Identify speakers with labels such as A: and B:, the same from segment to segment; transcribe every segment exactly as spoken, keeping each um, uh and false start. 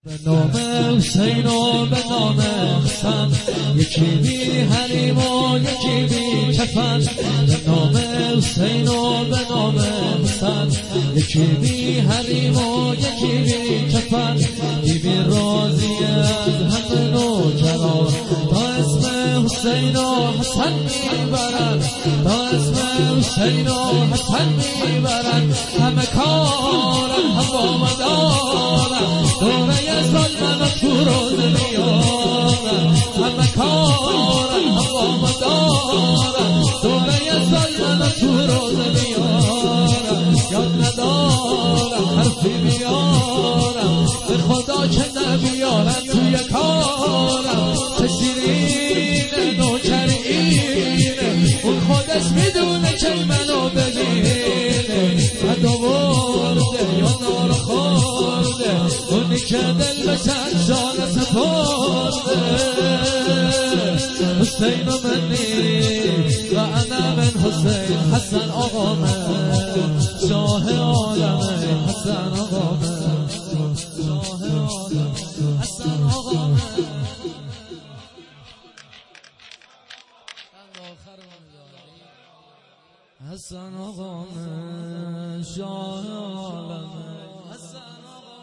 A: به نام حسین و به نام حسن، یکی بی حریم و یکی بی کفن. به نام حسین و به نام حسن، یکی بی حریم و یکی بی کفن. بی بی راضی از همه نوکران، تا اسم حسین و حسن میبرند، تا اسم حسین و حسن میبرند. همه کارن هوا مدارن، دوره ظلمن و تو روز میارن. همه کارن هوا مدارن، دوره ظلمن و تو روز میارن. یاد ندارن حرفی بیارن، به خدا که نبیارن توی کارم. چه شیرین نوکر اینه، اون خودش میدونه که منو ببینه. حد آورده یا نار خورده، اونی که دل به چشان سپرده. حسین و منی و انا من حسین، حسن آقا من شاه عالمه. حسن آقا من شاه عالمه، حسن آقا من. حسن آقا من شاه عالمه. حسن آقا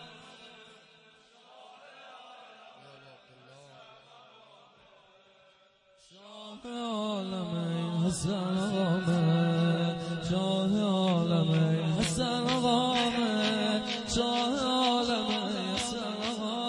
A: شاه عالمه. حسن آقا من شاه عالمه. حسن آقا من شاه عالمه. حسن آقا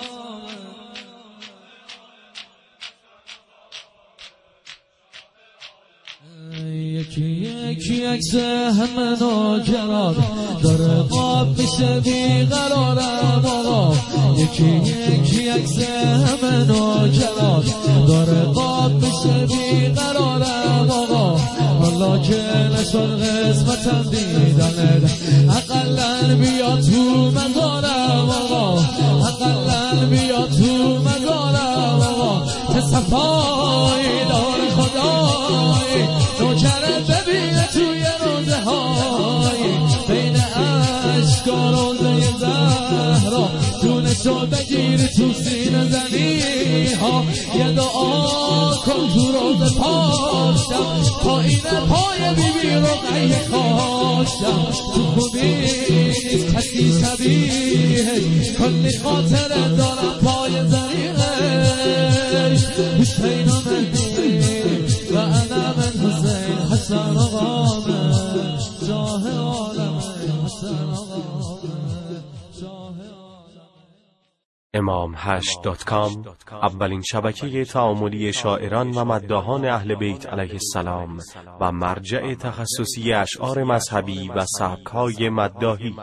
A: من یکی یکی عکس همه نوکران، داره قاب میشه بیقرارم آقا. یکی یکی عکس همه نوکران، داره قاب میشه بیقرارم آقا. والا که نشد قسمتم دیدنه، اقلن بیا تو مزارم آقا. اقلن بیا تو مزارم آقا. که صفایی دار خدایی، نوکره ببینه توی روزه های، بین عشقا روزه زهرا، جونشو بگیری تو سینه زنی ها. یه دعا کن تو روز پاشم، پایین پای بی بی رو قیه خاشم. تو خوبی نیست کسی شبیهش، کلی خاطره دارم پای زریغش. حسین و منی و انا من حسین، حسن آقا من شاه عالمه. حسن آقا من شاه عالمه.
B: امام هشت دات کام، اولین شبکه تعاملی شاعران و مداحان اهل بیت علیه السلام و مرجع تخصصی اشعار مذهبی و سبک‌های مداحی.